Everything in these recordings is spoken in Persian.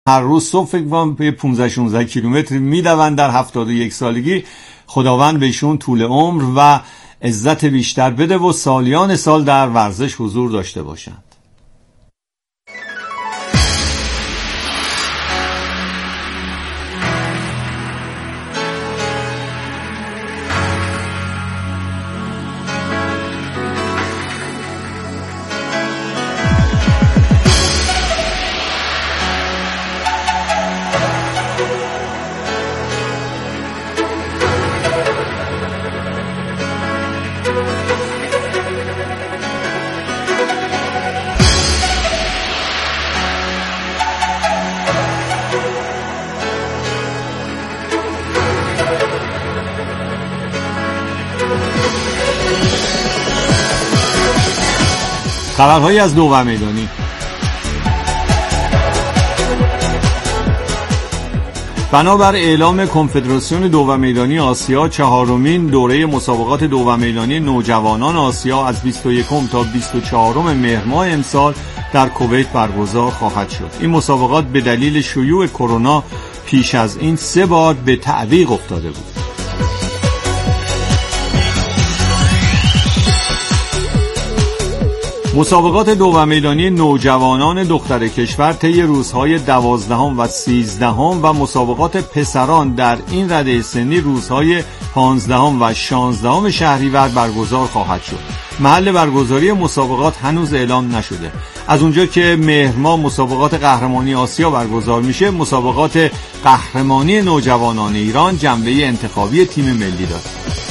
هر روز صبح فکر کنم به 15-16 کیلومتر میدوند در 71 سالگی. خداوند بهشون طول عمر و عزت بیشتر بده و سالیان سال در ورزش حضور داشته باشند. خبرهایی از دوور میدانی. بنابر اعلام کنفدراسیون دوور میدانی آسیا، 4مین دوره مسابقات دوور میدانی نوجوانان آسیا از 21 تا 24 مهر ماه امسال در کویت برگزار خواهد شد. این مسابقات به دلیل شیوع کرونا پیش از این 3 بار به تعویق افتاده بود. مسابقات دوور میدانی نوجوانان دختر کشور طی روزهای 12 و 13 و مسابقات پسران در این رده سنی روزهای 15 و 16 شهریور برگزار خواهد شد. محل برگزاری مسابقات هنوز اعلام نشده. از اونجا که مهر ماه مسابقات قهرمانی آسیا برگزار میشه، مسابقات قهرمانی نوجوانان ایران جنبه انتخابی تیم ملی داره.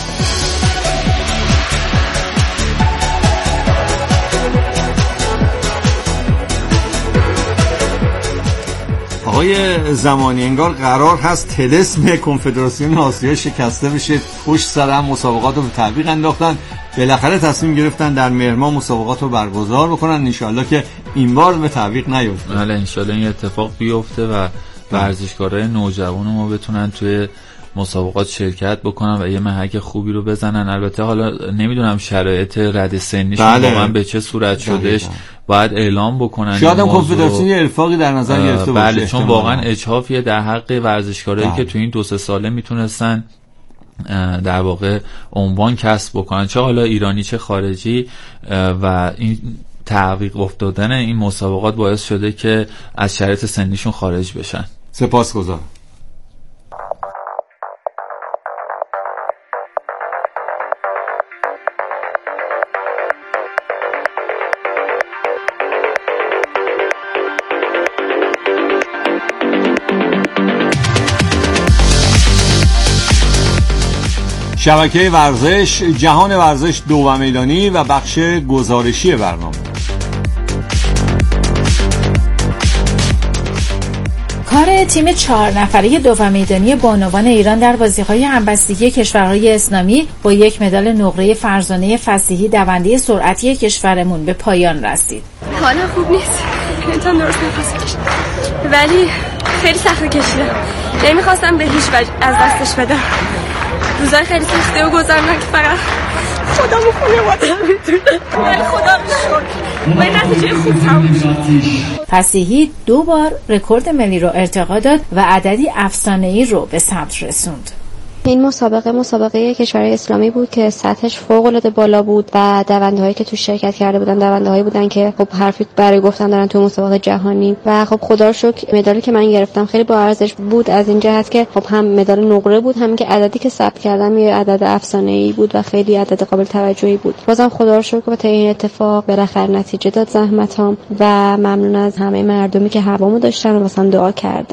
آقای زمانی، انگار قرار هست طلسم کنفدراسیون آسیا شکسته بشه. پشت سر هم مسابقات رو به تعویق انداختن. بالاخره تصمیم گرفتن در مهر ماه مسابقات رو برگزار بکنن. انشالله که این بار به تعویق نیفته. بله انشالله این اتفاق بیفته و ورزشکارای نوجوان ما بتونن توی مسابقات شرکت بکنن و یه محک خوبی رو بزنن. البته حالا نمیدونم شرایط رده سنیشون واقعا به چه صورت شدهش، باید اعلام بکنن. شاید هم کنفدراسیون یه ارفاقی در نظر گرفته باشه. بله چون واقعا اجحافیه در حق ورزشکارایی که تو این 2-3 ساله میتونستن در واقع عنوان کسب بکنن، چه حالا ایرانی چه خارجی، و این تعویق افتادن این مسابقات باعث شده که از شرایط سنیشون خارج بشن. سپاسگزارم. شبکه ورزش، جهان ورزش دوور میدانی و بخش گزارشی برنامه. کار تیم 4 نفره دوور میدانی بانوان ایران در بازی‌های همبستگی کشورهای اسلامی با یک مدال نقره فرزانه فصیحی دونده سرعتی کشورمون به پایان رسید. حالا خوب نیست، امتحان درست نفس ولی خیلی سخت کشیدم. نمیخواستم به هیچ وجه از دستش بدم. روزای خیلی سخته و گذرناک فقط خدا و خانواده‌ام می‌دونه. ولی خدا رو شکر به نتیجه خوب تموم شد. فصیحی 2 بار رکورد ملی رو ارتقا داد و عددی افسانه‌ای رو به ثبت رسوند. این مسابقه کشورهای اسلامی بود که سطحش فوق‌العاده بالا بود و دونده‌هایی که تو شرکت کرده بودن دونده‌هایی بودن که خب حرفی برای گفتن دارن تو مسابقه جهانی و خب خدا رو شکر مدالی که من گرفتم خیلی با ارزش بود از این جهت که خب هم مدال نقره بود، هم که عددی که ثبت کردم یه عدد افسانه‌ای بود و خیلی عدد قابل توجهی بود. بازم خدا رو شکر که این اتفاق بالاخره نتیجه داد زحمتام و ممنون از همه مردمی که هوامو داشتن و واسم دعا کردن.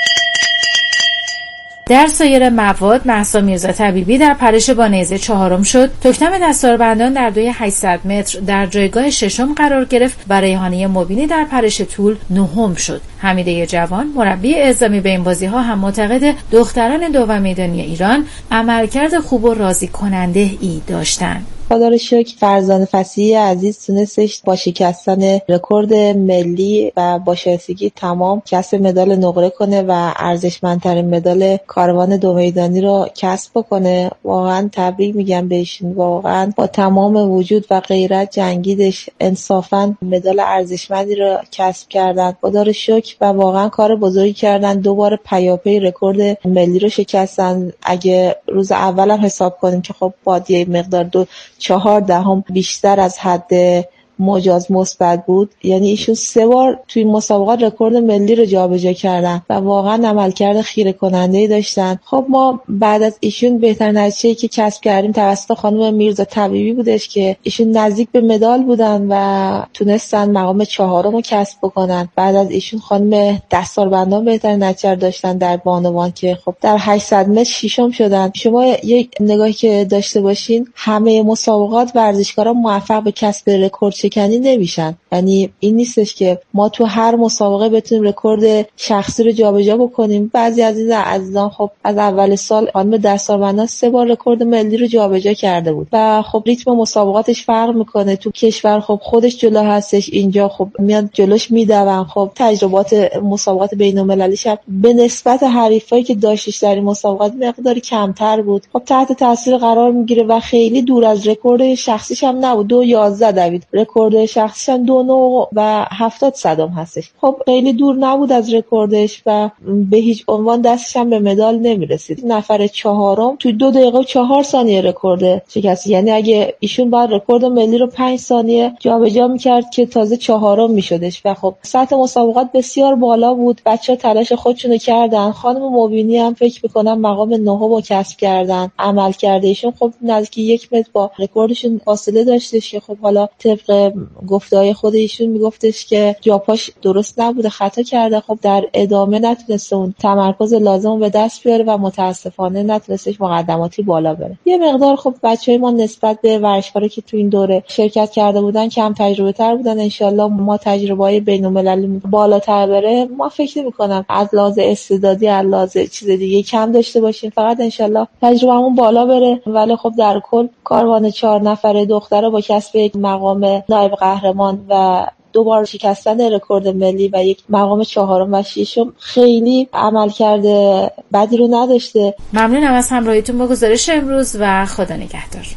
در سایر مواد مهسا میرزا طبیبی در پرش با نیزه 4م شد. تکتم دستاربندان در دوی 800 متر در جایگاه 6م قرار گرفت و ریحانه مبینی در پرش طول 9م شد. حمیده جوان مربی اعزامی به این بازی‌ها هم معتقد دختران دوور میدانی ایران عملکرد خوب و راضی کننده ای داشتند. خدا رو شکر فرزانه فصیحی عزیز تونستش با شکستن رکورد ملی و با شایستگی تمام کسب مدال نقره کنه و ارزشمندترین مدال کاروان دو میدانی رو کسب بکنه. واقعا تبریک میگم بهشون، واقعا با تمام وجود و غیرت جنگیدش، انصافا مدال ارزشمندی رو کسب کردن. خدا رو شکر و واقعا کار بزرگی کردن. دوباره پیاپی رکورد ملی رو شکستن. اگه روز اولم حساب کنیم که خب با یه مقدار 2.4 بیشتر از حد مجاز مثبت بود، یعنی ایشون 3 بار توی مسابقات رکورد ملی رو جابجا کردن و واقعا عملکرد خیره کننده‌ای داشتن. خب ما بعد از ایشون بهترین نتیجه‌ای که کسب کردیم توسط خانم میرزا طبیبی بودش که ایشون نزدیک به مدال بودن و تونستن مقام 4م رو کسب بکنن. بعد از ایشون خانم دستاربندان بهترین نتیجه داشتن در بانوان که خب در 800 متر 6م شدن. شما یک نگاهی که داشته باشین همه مسابقات ورزشکارا موفق به کسب رکورد شکنی نمیشن، یعنی این نیستش که ما تو هر مسابقه بتونیم رکورد شخصی رو جابجا بکنیم. بعضی از این عزیزان خب از اول سال خانم دستاربندان 3 بار رکورد ملی رو جابجا کرده بود و خب ریتم مسابقاتش فرق میکنه. تو کشور خب خودش جلو هستش، اینجا خب میاد جلوش میدون. خب تجربات مسابقات بین‌المللیش هم به نسبت حریفایی که داشتش در این مسابقات مقداری کمتر بود. خب تحت تاثیر قرار میگیره و خیلی دور از رکورد شخصیش هم نبود. 2.11 دوید. رکورد شخصیش هم 2.9 و 70 صدام هستش. خب خیلی دور نبود از رکوردش و به هیچ عنوان دستش هم به مدال نمیرسید. نفر 4م توی 2 دقیقه و 4 ثانیه رکورد شکست، یعنی اگه ایشون بعد رکورد ملی رو 5 ثانیه جابجا میکرد که تازه 4م میشدش و خب سطح مسابقات بسیار بالا بود. بچه‌ها تلاش خودشونو کردن. خانم مبینی هم فکر میکنم مقام 9 رو کسب کردن. عمل کرده ایشون خب نزدیک 1 متر با رکوردشون فاصله داشتش که خب حالا طبق گفته‌های خود ایشون میگفتش که جاپاش درست نبوده، خطا کرده. خب در ادامه نتونسته اون تمرکز لازم به دست بیاره و متاسفانه نتونستش مقدماتی بالا بره. یه مقدار خب بچهای ما نسبت به ورزشکارا که تو این دوره شرکت کرده بودن کم تجربه تر بودن. انشالله ما تجربه‌های بین‌المللی بالاتر بره. ما فکر نمی‌کنم از لحاظ استعدادی از لحاظ چیز دیگه کم داشته باشیم، فقط انشالله تجربه‌مون بالا بره. ولی خب در کل کاروان 4 نفره دخترها با کسب یک مقام نایب قهرمان و 2 بار شکستن رکورد ملی و یک مقام 4م و 6م خیلی عمل کرده بدی رو نداشته. ممنونم از همراهیتون با گزارش امروز و خدا نگهدار.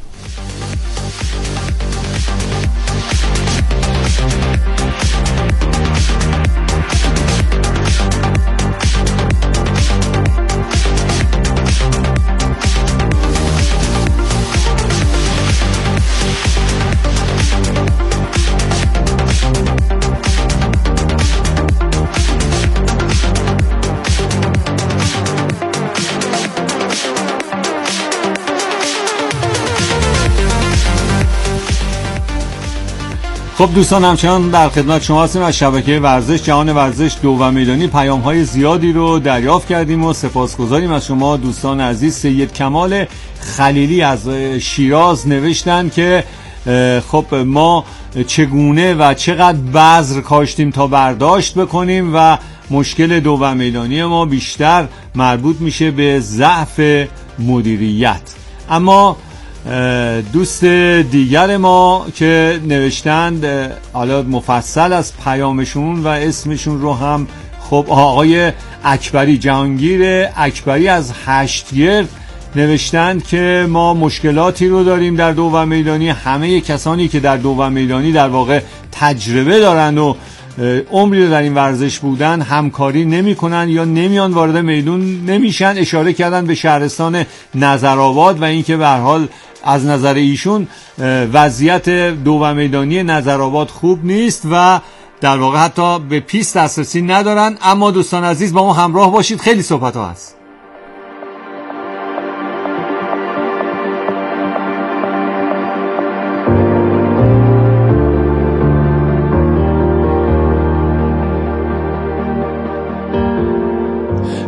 خب دوستان، همچنان در خدمت شما هستیم. از شبکه ورزش جهان ورزش دو و میدانی پیام‌های زیادی رو دریافت کردیم و سپاسگزاریم از شما دوستان عزیز. سید کمال خلیلی از شیراز نوشتن که خب ما چگونه و چقدر بذر کاشتیم تا برداشت بکنیم و مشکل دو و میدانی ما بیشتر مربوط میشه به ضعف مدیریت. اما دوست دیگر ما که نوشتند، حالا مفصل از پیامشون و اسمشون رو هم خب آقای اکبری، جهانگیر اکبری از هشتگرد نوشتند که ما مشکلاتی رو داریم در دو و میدانی. همه کسانی که در دو و میدانی در واقع تجربه دارن و عمری رو در این ورزش بودن همکاری نمی کنن یا نمیان وارد میدون نمیشن. اشاره کردن به شهرستان نظرآباد و اینکه به هر حال از نظر ایشون وضعیت دو و میدانی نظرآباد خوب نیست و در واقع حتی به پیست دسترسی ندارن. اما دوستان عزیز با ما همراه باشید، خیلی صحبت ها هست.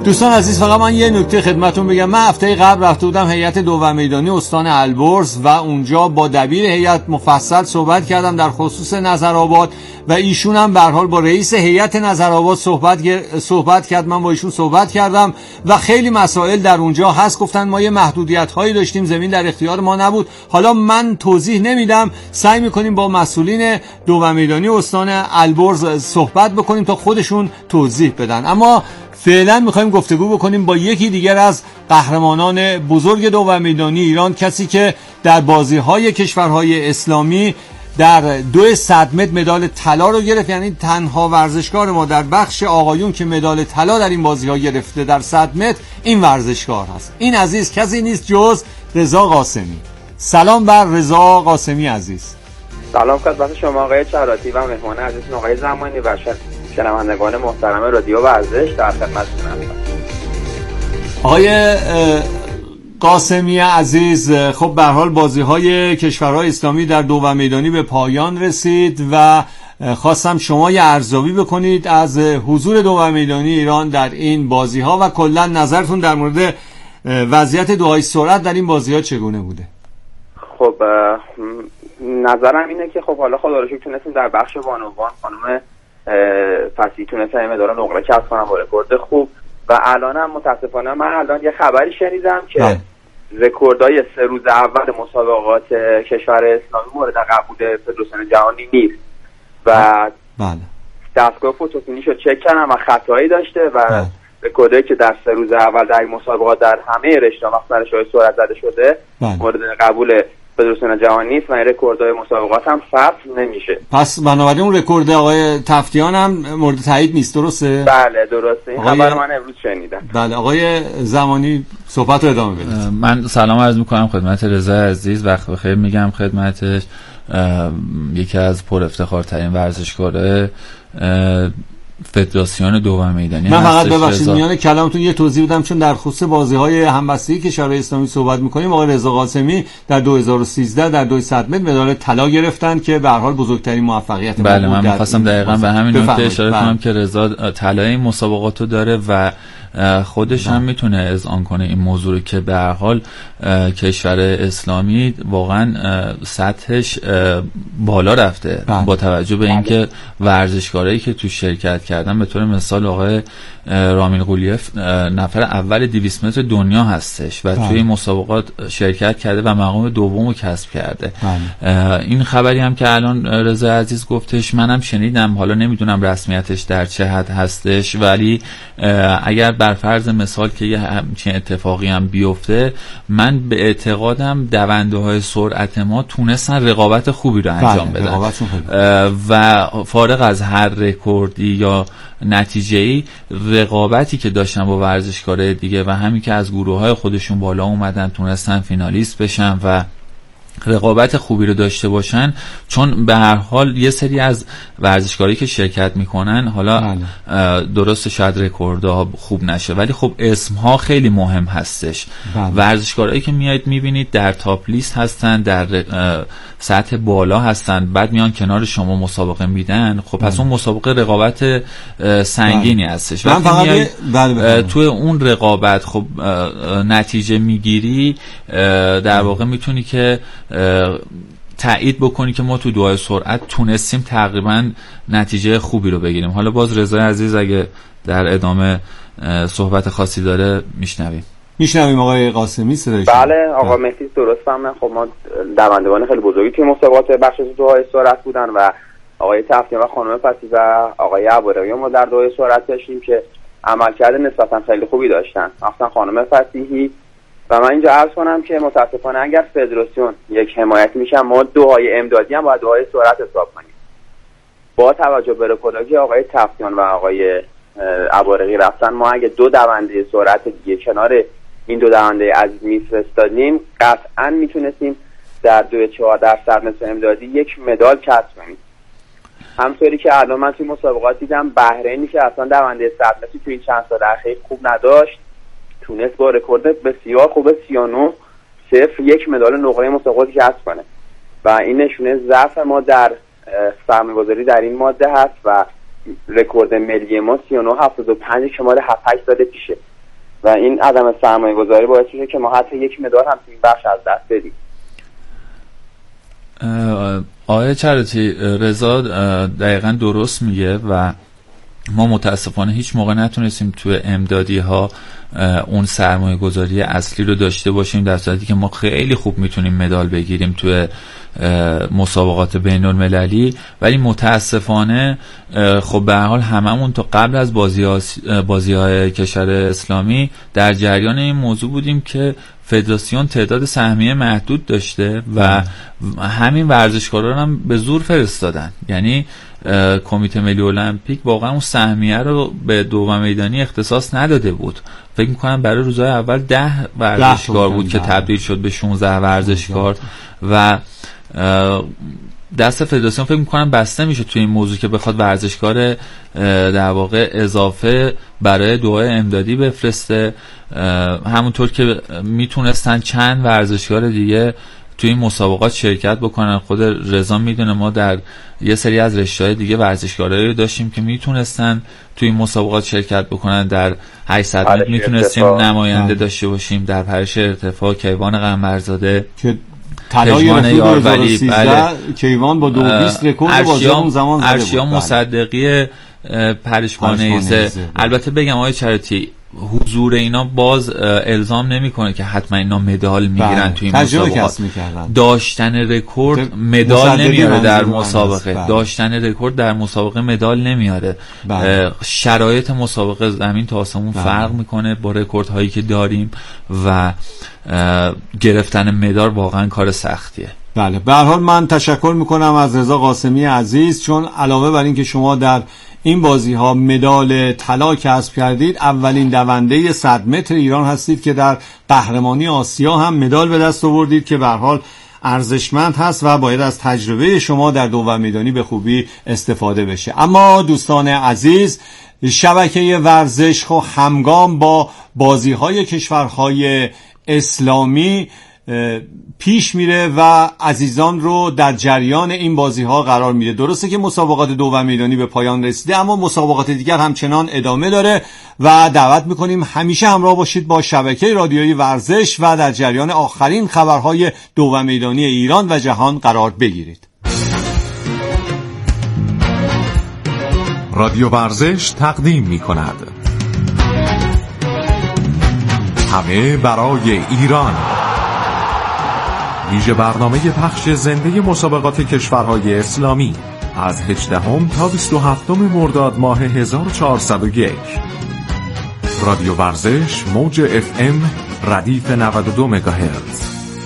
دوستان عزیز، فقط من یه نکته خدمتون بگم. من هفته قبل رفته بودم هیئت دو میدانی استان البرز و اونجا با دبیر هیئت مفصل صحبت کردم در خصوص نظرآباد و ایشون هم به هر حال با رئیس هیئت نظرآباد صحبت کرد. من با ایشون صحبت کردم و خیلی مسائل در اونجا هست. گفتن ما یه محدودیت‌هایی داشتیم، زمین در اختیار ما نبود. حالا من توضیح نمیدم، سعی می‌کنیم با مسئولین دو میدانی استان البرز صحبت بکنیم تا خودشون توضیح بدن. اما فعلا میخوایم گفتگو بکنیم با یکی دیگر از قهرمانان بزرگ دو میدانی ایران، کسی که در بازی‌های کشورهای اسلامی در 200 متر مدال طلا رو گرفت، یعنی تنها ورزشکار ما در بخش آقایون که مدال طلا در این بازی‌ها گرفته در 100 متر این ورزشکار هست. این عزیز کسی نیست جز رضا قاسمی. سلام بر رضا قاسمی عزیز. سلام خدمت شما آقای چراتی و مهمان عزیز آقای زمانی و شنوندگان محترم رادیو ورزش، در خدمتتون هستم. آقای قاسمی عزیز، خب به هر حال بازی‌های کشورهای اسلامی در دو میدانی به پایان رسید و خواستم شما یه ارزیابی بکنید از حضور دو میدانی ایران در این بازی‌ها و کلا نظرتون در مورد وضعیت دوهای سرعت در این بازی‌ها چگونه بوده؟ خب نظرم اینه که خب حالا خدا رو شکر تونستیم در بخش بانوان خانم فصیح تونستن مدال نقره کسب کنن با رکورد خوب و الانم متاسفانه من الان یه خبری شنیدم که رکوردهای 3 روز اول مسابقات کشور اسلامی مورد قبول فدراسیون جهانی نیست و دستگاه فتوفینیش رو چک کردم و خطایی داشته و رکوردهایی که در 3 روز اول در مسابقات در همه رشته‌ها مخصوصا رشته‌های سرعت زده شده مورد قبول فدراسیون جهانی نیست و این رکوردهای مسابقات هم فصل نمیشه. پس بنابراین اون رکورد آقای تفتیان هم مورد تایید نیست، درسته؟ بله درسته، این خبر من امروز شنیدم. بله آقای زمانی صحبت رو ادامه بدید. من سلام عرض میکنم خدمت رضا عزیز، وقت بخیر میگم خدمتش. یکی از پر افتخارترین ورزشکارای فدراسیون دو میدانی. من فقط ببخشید میان کلامتون یه توضیح بدم، چون در خصوص بازی‌های همبستگی کشورهای اسلامی صحبت می‌کنیم. آقای رضا قاسمی در 2013 در 200 متر مدال طلا گرفتن که به هر حال بزرگترین موفقیت بود. بله من می‌خواستم دقیقاً به همین نکته اشاره کنم که رضا طلای این مسابقاتو داره و خودش هم میتونه اذعان کنه این موضوع رو که به هر حال کشور اسلامی واقعا سطحش بالا رفته با توجه به اینکه ورزشکارایی که تو شرکت کردن به طور مثال آقای رامین قولیف نفر اول 200 متر دنیا هستش و توی این مسابقات شرکت کرده و مقام دوم رو کسب کرده. این خبری هم که الان رضا عزیز گفتش منم شنیدم، حالا نمیدونم رسمیتش در چه حد هستش، ولی اگر بر فرض مثال که یه همچین اتفاقی هم بیفته، من به اعتقادم دونده‌های سرعت ما تونستن رقابت خوبی رو انجام بدن و فارغ از هر رکوردی یا نتیجه‌ای، رقابتی که داشتن با ورزشکارای دیگه و همین که از گروه‌های خودشون بالا اومدن تونستن فینالیست بشن و رقابت خوبی رو داشته باشن، چون به هر حال یه سری از ورزشکاری که شرکت میکنن حالا درست شاید رکوردها خوب نشه ولی خب اسمها خیلی مهم هستش. ورزشکارایی که میایید میبینید در تاپ لیست هستن، در سطح بالا هستن، بعد میان کنار شما مسابقه میدن، خب پس اون مسابقه رقابت سنگینی هستش. وقتی میایید توی اون رقابت خب نتیجه میگیری، در واقع میتونی که تایید بکنی که ما تو دوهای سرعت تونستیم تقریبا نتیجه خوبی رو بگیریم. حالا باز رضا عزیز اگه در ادامه صحبت خاصی داره میشنویم آقای قاسمی صدایش. بله آقا مهدی درست فهمیدن. خب ما دوندگان خیلی بزرگی توی مسابقات بخش دوهای سرعت بودن و آقای تفتیان و خانم فصیح و آقای عبارقی ما در دوهای سرعت داشتیم که عملکرد نسبتا خیلی خوبی داشتن، مثلا خانم فصیحی. و من اینجا عرض کنم که متاسفانه اگر فدراسیون یک حمایت میشن، ما دوهای امدادی هم باید دوهای سرعت حساب کنیم. با توجه به رکوردی آقای تفتیان و آقای عبارقی رفتن، ما اگه 2 دونده سرعت دیگه کنار این 2 دونده عزیز میفرستادیم، قطعا میتونستیم در 2.4 متر امدادی یک مدال کسب کنیم. همطوری که الان من توی مسابقات دیدم بحرینی که اصلا دونده 100 متری توی این چند سال اخیر خوب نداشت، تونست با رکورد بسیار خوب 39.01 مدال نقره مسابقاتی کسب کنه و این نشونه ضعف ما در سرمایه‌گذاری در این ماده هست و رکورد ملی ما 39.75 شمال 7-8 سال پیشه و این عدم سرمایه گذاری باعث میشه که ما حتی یک مدال هم تو این بخش از دست بدیم. آقای چرتی، رضا دقیقا درست میگه و ما متاسفانه هیچ موقع نتونستیم توی امدادی ها اون سرمایه گذاری اصلی رو داشته باشیم، در صورتی که ما خیلی خوب میتونیم مدال بگیریم توی مسابقات بین المللی، ولی متاسفانه خب به هر حال هممون تا قبل از بازی‌های کشور اسلامی در جریان این موضوع بودیم که فدراسیون تعداد سهمیه محدود داشته و همین ورزشکارا هم به زور فرستادن. یعنی کمیته ملی المپیک واقعا اون سهمیه رو به دوم میدانی اختصاص نداده بود. فکر می‌کنم برای روزهای اول 10 ورزشکار بود که تبدیل شد به 16 ورزشکار و دست فدراسیون فکر می‌کنم بسته میشه توی این موضوع که بخواد ورزشکار در واقع اضافه برای دعای امدادی بفرسته، همونطور که میتونستن چند ورزشکار دیگه توی این مسابقات شرکت بکنن. خود رضا میدونه ما در یه سری از رشته‌های دیگه ورزشکارایی داشتیم که میتونستن توی این مسابقات شرکت بکنن. در 800 متر میتونستیم نماینده داشته باشیم، در پرش ارتفاع کیوان قمرزاده که طلای رفیق 2013 کیوان با 2:20 رکورد بازی اون زمان زده بود. ارشیا مصدقی پرشبانیزه. البته بگم آقای چرتی حضور اینا باز الزام نمیکنه که حتما اینا مدال میگیرن توی این مسابقات. داشتن رکورد مدال نمیاره در مسابقه. داشتن رکورد در مسابقه مدال نمیاره. شرایط مسابقه زمین تا آسمون فرق میکنه با رکوردهایی که داریم و گرفتن مدال واقعا کار سختیه. بله، به هر حال من تشکر میکنم از رضا قاسمی عزیز، چون علاوه بر این که شما در این بازی ها مدال طلا کسب کردید، اولین دونده 100 متر ایران هستید که در قهرمانی آسیا هم مدال به دست آوردید که به هر حال ارزشمند هست و باید از تجربه شما در دوم میدانی به خوبی استفاده بشه. اما دوستان عزیز، شبکه ورزش خو همگام با بازی های کشورهای اسلامی پیش میره و عزیزان رو در جریان این بازی ها قرار میده. درسته که مسابقات دوم میدانی به پایان رسیده، اما مسابقات دیگر همچنان ادامه داره و دعوت میکنیم همیشه همراه باشید با شبکه رادیویی ورزش و در جریان آخرین خبرهای دوم میدانی ایران و جهان قرار بگیرید. رادیو ورزش تقدیم میکند همه برای ایران، ویژه برنامه پخش زنده مسابقات کشورهای اسلامی از 18 تا 27 مرداد ماه 1401. رادیو ورزش موج FM ردیف 92 مگاهرتز.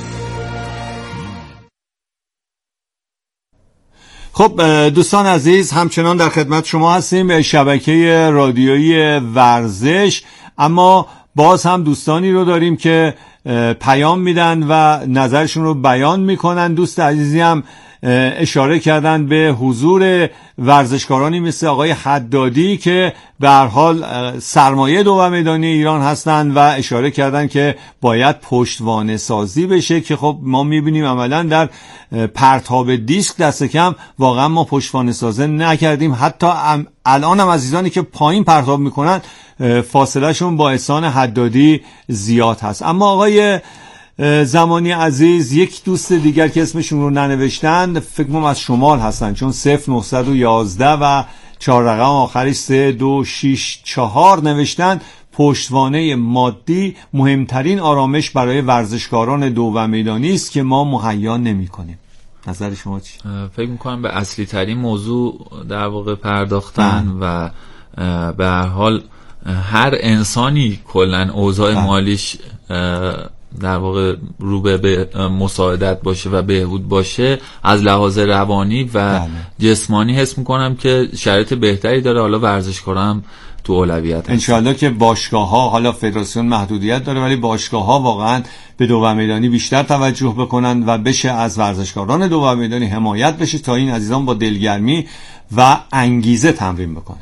خب دوستان عزیز، همچنان در خدمت شما هستیم، شبکه رادیویی ورزش. اما باز هم دوستانی رو داریم که پیام میدن و نظرشون رو بیان میکنن. دوست عزیزی هم اشاره کردن به حضور ورزشکارانی مثل آقای حدادی که به هر حال سرمایه دوم میدانی ایران هستند و اشاره کردن که باید پشتوانه سازی بشه، که خب ما میبینیم عملا در پرتاب دیسک دست کم واقعا ما پشتوانه سازی نکردیم. حتی الان هم عزیزانی که پایین پرتاب میکنن فاصله شون با احسان حدادی زیاد هست. اما آقای زمانی عزیز، یک دوست دیگر که اسمشون رو ننوشتن، فکر کنم از شمال هستن، چون 0911 و 4 رقم آخرش 3264 نوشتن پشتوانه مادی مهمترین آرامش برای ورزشکاران دوم میدانی است که ما مهیا نمی‌کنیم. نظر شما چی؟ فکر می‌کنم به اصلی ترین موضوع در واقع پرداختن و به هر حال هر انسانی کلاً اوضاع مالیش در واقع رو به مساعدت باشه و بهبود باشه، از لحاظ روانی و جسمانی حس میکنم که شرایط بهتری داره. حالا ورزشکارا هم تو اولویت هست. انشالله که باشگاه‌ها، حالا فدراسیون محدودیت داره ولی باشگاه‌ها واقعا به دوم میدانی بیشتر توجه بکنن و بشه از ورزشکاران دوم میدانی حمایت بشه تا این عزیزان با دلگرمی و انگیزه تمرین بکنن.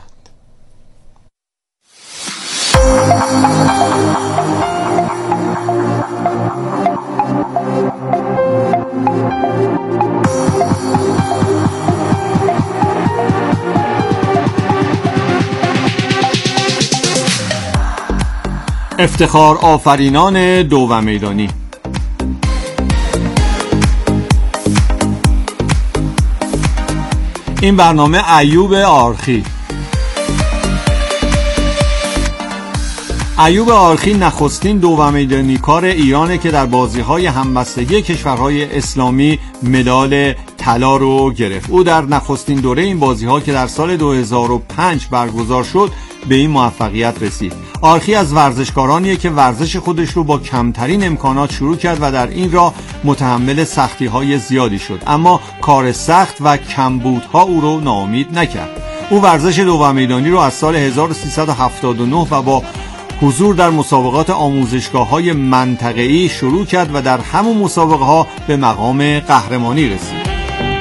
افتخار آفرینان دو و میدانی. این برنامه ایوب آرخی. ایوب آرخی نخستین دو و میدانی کار ایرانه که در بازی‌های همبستگی کشورهای اسلامی مدال طلا رو گرفت. او در نخستین دوره این بازی‌ها که در سال 2005 برگزار شد به این موفقیت رسید. آرخی از ورزشکارانیه که ورزش خودش رو با کمترین امکانات شروع کرد و در این راه متحمل سختی‌های زیادی شد، اما کار سخت و کمبودها او رو ناامید نکرد. او ورزش دو و میدانی رو از سال 1379 و با حضور در مسابقات آموزشگاه‌های منطقه‌ای شروع کرد و در همون مسابقه‌ها به مقام قهرمانی رسید.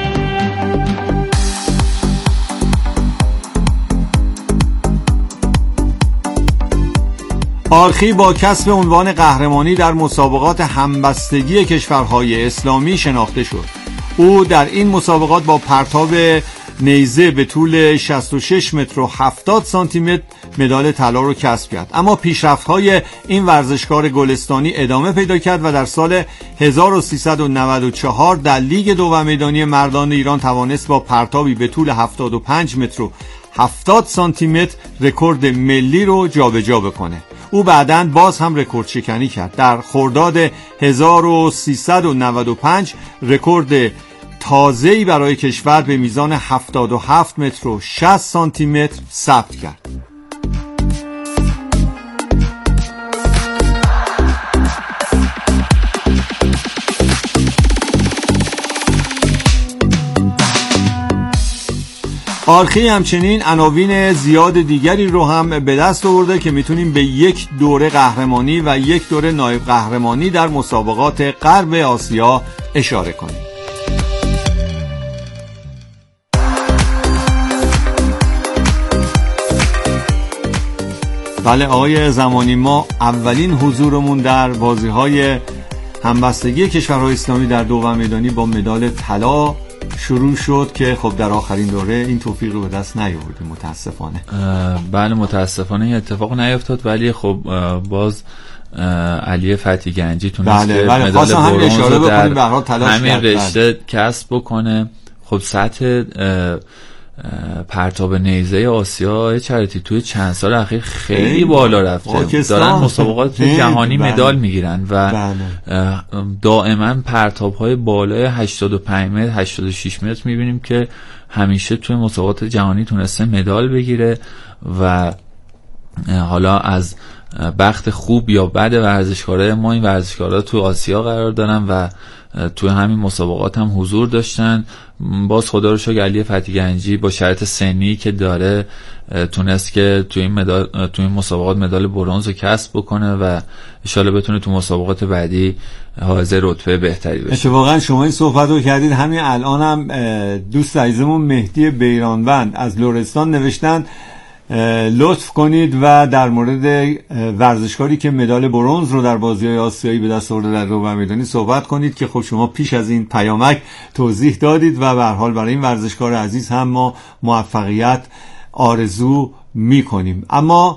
آرخی با کسب عنوان قهرمانی در مسابقات همبستگی کشورهای اسلامی شناخته شد. او در این مسابقات با پرتاب نیزه به طول 66 متر و 70 سانتی متر مدال طلا رو کسب کرد، اما پیشرفت‌های این ورزشکار گلستانی ادامه پیدا کرد و در سال 1394 در لیگ دو و میدانی مردان ایران توانست با پرتابی به طول 75 متر و 70 سانتی متر رکورد ملی رو جابجا بکنه. او بعداً باز هم رکورد شکنی کرد. در خرداد 1395 رکورد تازه‌ای برای کشور به میزان 77 متر و 60 سانتی متر ثبت کرد. آرخی همچنین عناوین زیاد دیگری رو هم به دست آورده که میتونیم به یک دوره قهرمانی و یک دوره نایب قهرمانی در مسابقات غرب آسیا اشاره کنیم. بله آقای زمانی، ما اولین حضورمون در بازی‌های همبستگی کشورهای اسلامی در دو و میدانی با مدال طلا شروع شد که خب در آخرین دوره این توفیق رو به دست نیاوردیم متاسفانه. بله متاسفانه این اتفاق نیفتاد، ولی خب باز علی فتحی گنجی تونست که مدال برنز رو در همین رشته کسب بکنه. خب سطح پرتاب نیزه آسیا چریتی توی چند سال اخیر خیلی بالا رفته، دارن مسابقات جهانی مدال میگیرن و دائما پرتاب های بالای 85 متر 86 متر میبینیم که همیشه توی مسابقات جهانی تونسته مدال بگیره و حالا از بخت خوب یا بد ورزشکارای ما این ورزشکارا تو آسیا قرار دارن و توی همین مسابقات هم حضور داشتن. باز خدا رو شکر علی فتحی گنجی با شرط سنی که داره تونست که توی این مسابقات مدال برنز رو کسب بکنه و ان شاءالله بتونه تو مسابقات بعدی حائز رتبه بهتری بشه. اتفاقا شما این صحبت رو کردید، همین الان هم دوست عزیزمون مهدی بیرانوند از لرستان نوشتن لطف کنید و در مورد ورزشکاری که مدال برنز رو در بازی‌های آسیایی به دست آورده در دو و میدانی صحبت کنید که خب شما پیش از این پیامک توضیح دادید و به هر حال برای این ورزشکار عزیز هم ما موفقیت آرزو می‌کنیم. اما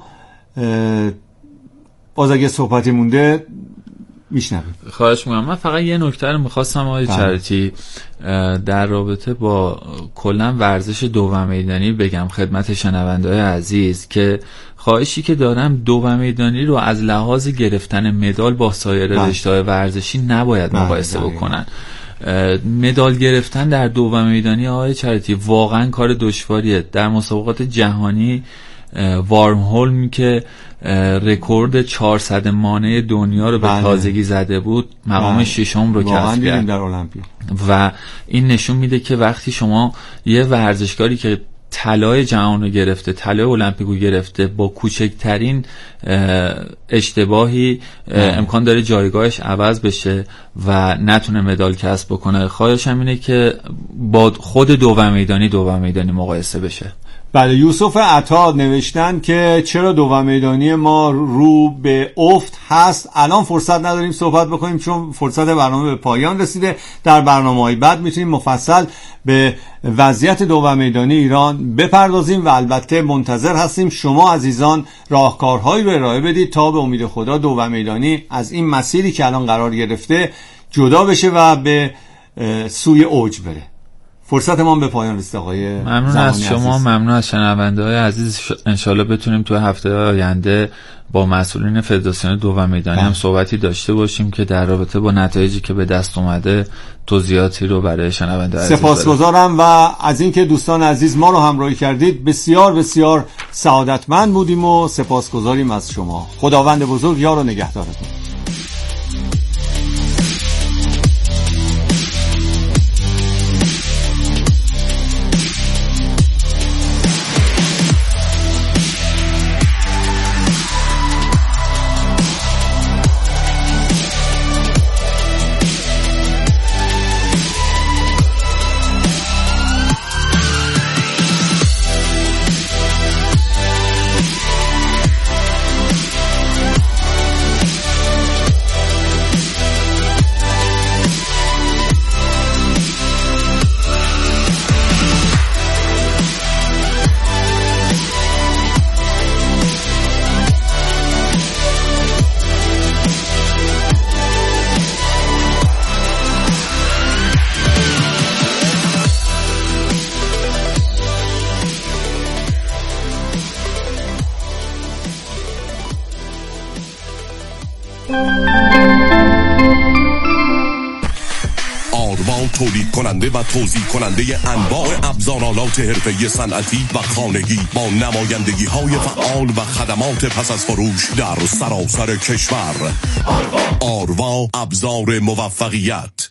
باز اگه صحبتی مونده میشنویم. خواهش می‌کنم. من فقط یه نکته رو می‌خواستم آقای چرتی در رابطه با کلا ورزش دو و میدانی بگم خدمت شنونده‌های عزیز که خواهشی که دارم دو و میدانی رو از لحاظ گرفتن مدال با سایر رشته‌های ورزشی نباید مقایسه بکنن. مدال گرفتن در دو و میدانی آقای چرتی واقعا کار دشواریه. در مسابقات جهانی وارم هولم که رکورد 400 مانع دنیا رو به تازگی زده بود مقام ششم رو کسب کرد در المپیک و این نشون میده که وقتی شما یه ورزشکاری که طلای جهان رو گرفته، طلای المپیک رو گرفته، با کوچکترین اشتباهی امکان داره جایگاهش عوض بشه و نتونه مدال کسب بکنه. خواهشم اینه که با خود دو و میدانی مقایسه بشه. بله، یوسف عطا نوشتن که چرا دوم میدانی ما رو به افت هست. الان فرصت نداریم صحبت بکنیم چون فرصت برنامه به پایان رسیده. در برنامه‌های بعد میتونیم مفصل به وضعیت دوم میدانی ایران بپردازیم و البته منتظر هستیم شما عزیزان راهکارهایی رو ارائه بدید تا به امید خدا دوم میدانی از این مسیری که الان قرار گرفته جدا بشه و به سوی اوج بره. فرصت ما به پایان رسید آقای ممنون از شما عزیز. ممنون از شنونده‌های عزیز. انشالله بتونیم تو هفته آینده با مسئولین فدراسیون دوم میدانی هم صحبتی داشته باشیم که در رابطه با نتایجی که به دست اومده توضیحاتی رو برای شنونده عزیز سپاسگزارم و از اینکه دوستان عزیز ما رو همراهی کردید بسیار بسیار سعادتمند بودیم و سپاسگزاریم از شما. خداوند بزرگ یار و نگهدارتون. تولید کننده و توزیع کننده انواع ابزارالات حرفه‌ای صنعتی و خانگی با نمایندگی های فعال و خدمات پس از فروش در سراسر کشور. آروا ابزار موفقیت.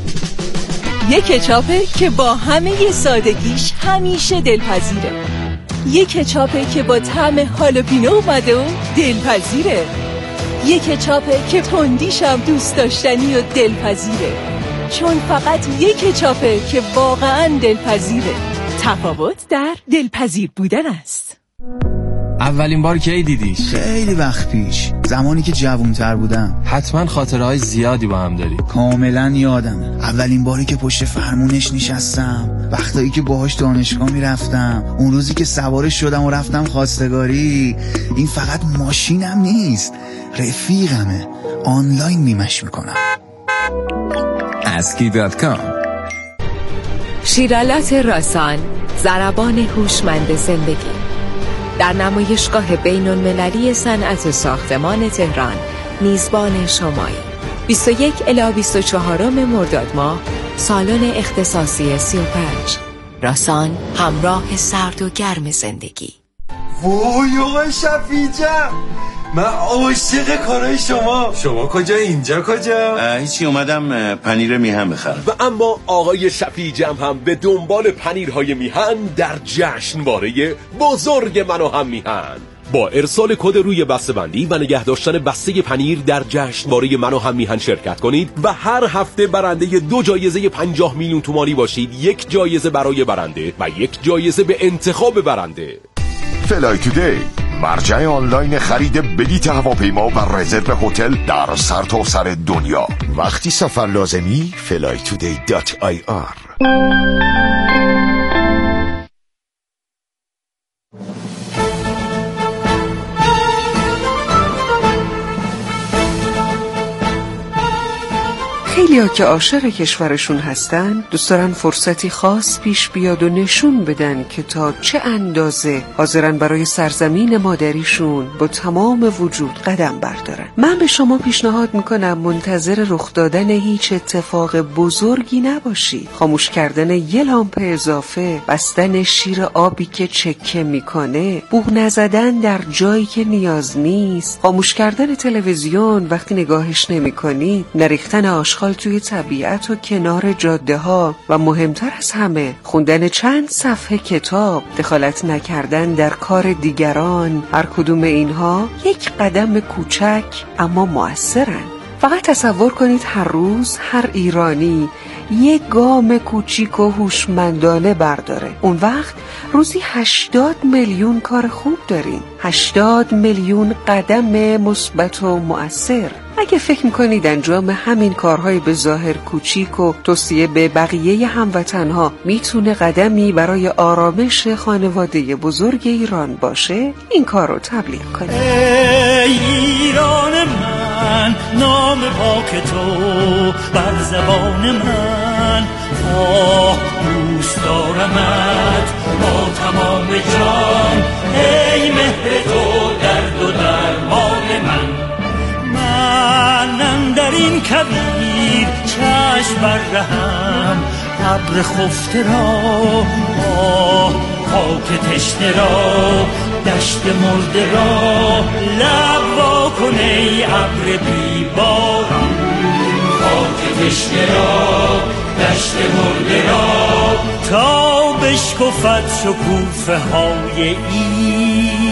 یک کچاپه که با همه سادگیش همیشه دلپذیره. یک کچاپه که با طعم هالوپینو اومده و دلپذیره. یک کچاپه که تندیش هم دوست داشتنی و دلپذیره، چون فقط یک کچاپه که واقعا دلپذیره. تفاوت در دلپذیر بودن است. اولین بار کی دیدیش؟ خیلی وقت پیش، زمانی که جوان‌تر بودم. حتما خاطرهای زیادی با هم داری. کاملا یادمه اولین باری که پشت فرمونش نشستم، وقتایی که باهاش دانشگاه میرفتم، اون روزی که سوارش شدم و رفتم خواستگاری. این فقط ماشینم نیست، رفیقمه. آنلاین میمش میکنم. aski.com. شیرالات راسان، ضربان هوشمند زندگی، در نمایشگاه بین‌المللی صنعت ساختمان تهران، میزبان شمایی. 21 الی 24 مرداد ماه، سالن اختصاصی 35. راسان، همراه سرد و گرم زندگی. وای آقای شفیع‌جان، من عاشق کارهای شما کجا اینجا کجا؟ هیچی، اومدم پنیر میهن بخرم. و اما آقای شفیع‌جان هم به دنبال پنیرهای میهن در جشنواره بزرگ من و هم میهن. با ارسال کد روی بسته‌بندی و نگه داشتن بسته پنیر در جشنواره من و هم میهن شرکت کنید و هر هفته برنده 2 جایزه 50 میلیون تومانی باشید. 1 جایزه برای برنده و 1 جایزه به انتخاب برنده. فلای تودی، مرجع آنلاین خرید بلیط هواپیما و رزرو هتل در سرتاسر دنیا. وقتی سفر لازمی flytoday.ir. خیلی‌ها که عاشق کشورشون هستن دوست دارن فرصتی خاص پیش بیاد و نشون بدن که تا چه اندازه حاضرن برای سرزمین مادریشون با تمام وجود قدم بردارن. من به شما پیشنهاد میکنم منتظر رخ دادن هیچ اتفاق بزرگی نباشید. خاموش کردن یه لامپ اضافه، بستن شیر آبی که چکه میکنه، بوق نزدن در جایی که نیاز نیست، خاموش کردن تلویزیون وقتی نگاهش نمیکنید، نریختن آشغال توی طبیعت و کنار جاده ها و مهمتر از همه خوندن چند صفحه کتاب، دخالت نکردن در کار دیگران. هر کدوم اینها یک قدم کوچک اما مؤثرن. فقط تصور کنید هر روز هر ایرانی یک گام کوچیک و هوشمندانه برداره. اون وقت روزی 80 میلیون کار خوب داریم، 80 میلیون قدم مثبت و مؤثر. اگه فکر میکنید انجام همین کارهای به ظاهر کوچیک و توصیه به بقیه هموطنها میتونه قدمی برای آرامش خانواده بزرگ ایران باشه، این کار رو تبلیغ کنید. ای ایران من، نام پاک تو بر زبان من، دوست دارمت با تمام جان، ای مهر تو درد و درمان من. من در این کویر چشم بر رهم، ابر خفته را خاک تشنه را، دشت مرده را لب وا کن ای ابر بی باران. خاک تشنه را، دشت مرده را، تا بشکفد شکوفه های این